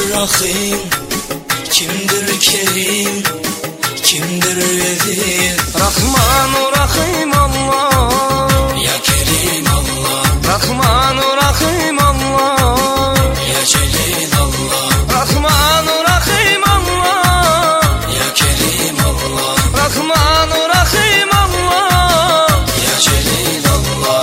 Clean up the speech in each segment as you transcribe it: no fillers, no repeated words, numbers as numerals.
Rahim, kimdir Kerim, kimdir Vezir? Rahman-ı Rahim Allah, Ya Kerim Allah, Rahman-ı Rahim Allah, Ya Celil Allah, Rahman-ı Rahim Allah, Ya Kerim Allah, Rahman-ı Rahim Allah, Ya Celil Allah.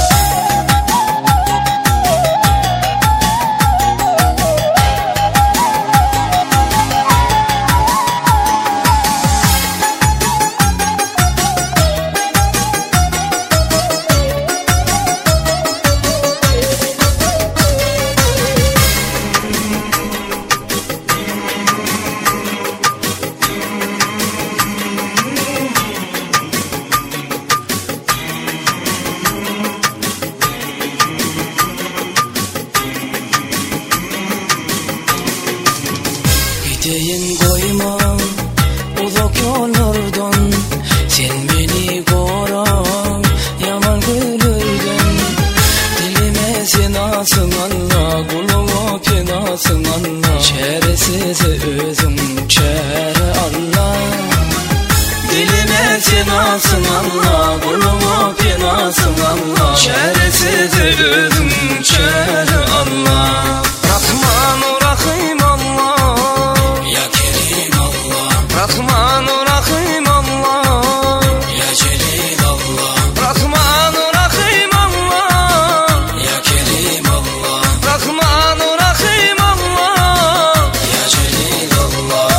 Gideyim koyma uzak yollardan, sen beni koru yaman gülürden. Dilime senasın Allah, kuluma penasın Allah, çaresiz özüm çare Allah. Dilime senasın Allah, kuluma penasın Allah, çaresiz özüm çare Allah. Rahman-ı Rahim Allah, Ya Kerim Allah, Rahman-ı Rahim Allah, Ya Celil Allah, Rahman-ı Rahim Allah, Ya Kerim Allah, Rahman-ı Rahim Allah, Ya Celil Allah.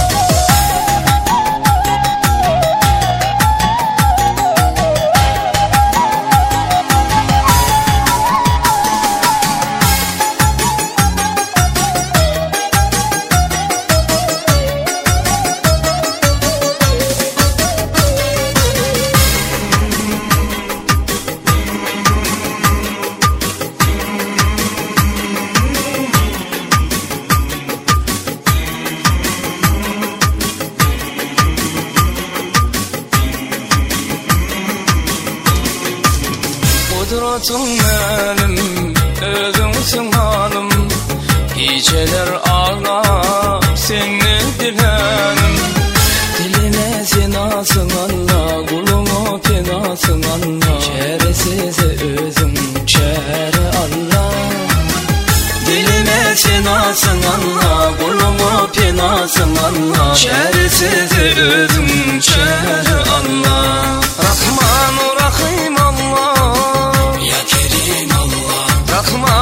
Kudretun benim, özünsün halim, geceler ağlar seni dilerim. Dilime senasın Allah, kuluma penasın Allah, çaresiz özüm çare Allah. Dilime senasın Allah, kuluma penasın Allah, çaresiz özüm çare Allah. Rahman-ı Rahim Allah, Ya Kerim Allah, Rahman